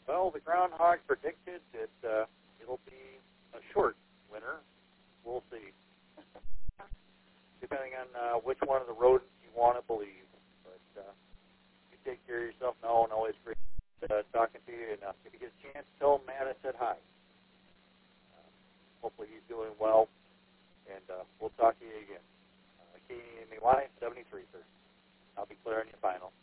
Well, the groundhog predicted that it'll be a short winter. We'll see. Depending on which one of the rodents you want to believe. But you take care of yourself now, and always great talking to you. And if you get a chance, tell Matt I said hi. Hopefully he's doing well, and we'll talk to you again. KNMY 73, sir. I'll be clearing your final.